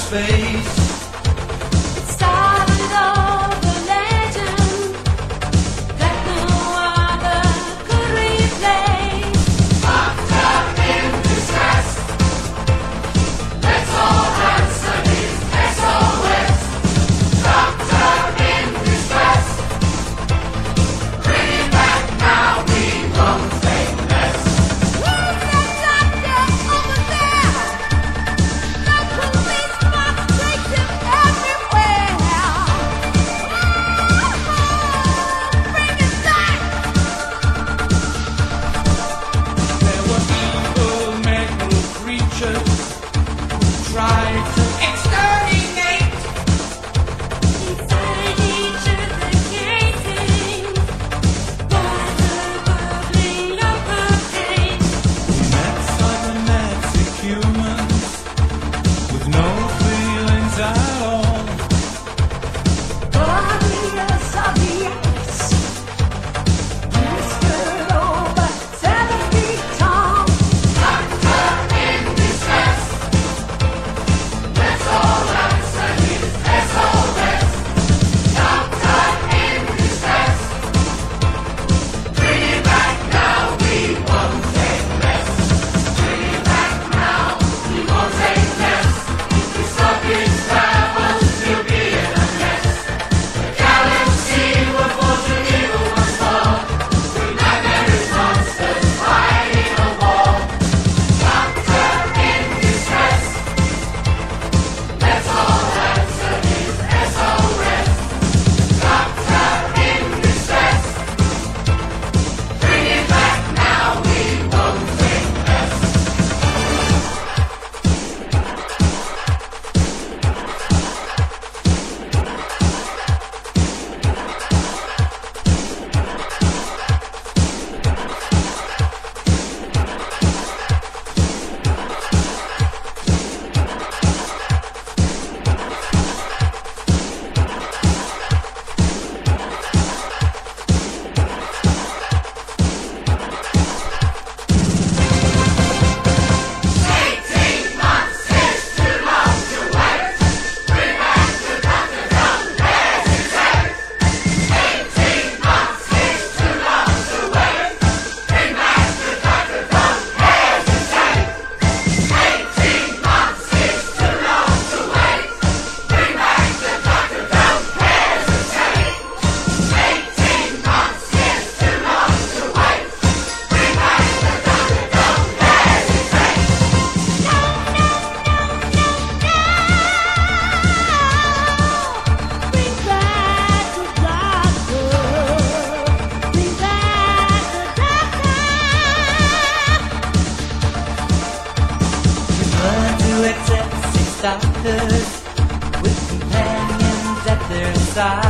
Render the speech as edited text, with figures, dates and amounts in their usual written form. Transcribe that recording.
space. It started all the legend that no other could replace. Doctor in distress, let's all answer his SOS. Doctor in distress, bring him back now, we won't take less. Who's that doctor over there? The police box takes him everywhere. Bring him back! There were evil mental creatures who tried to exterminate. Inside each of the casings was a bubbling of pain. We met cybernetic humans with no feelings at all. Warriors of the ice, whispered over 7 feet tall. Doctor in distress, let's all answer his SOS. Doctor in distress, bring him back now, we won't take less. Bring him back now, we won't take less. If we stop his travels, he'll be in a mess. The galaxy will fall to evil once more. We nightmarish monsters fighting a war. Doctor in distress, let's all answer his SOS. Doctor in distress, bring him back now, we won't take less. Bring back the doctor. Bring back the doctor. We learn to accept 6 doctors with companions at their side.